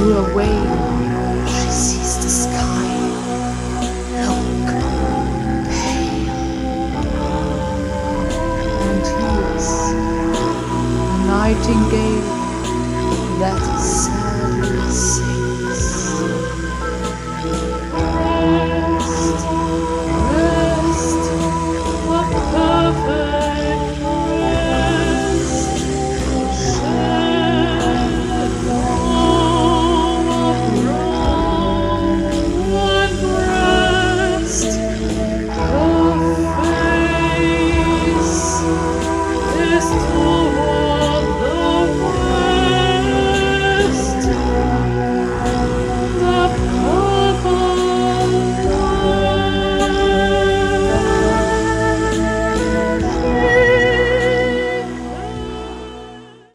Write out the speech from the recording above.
through a veil she sees the sky look pale, and hears a nightingale that sadly sings.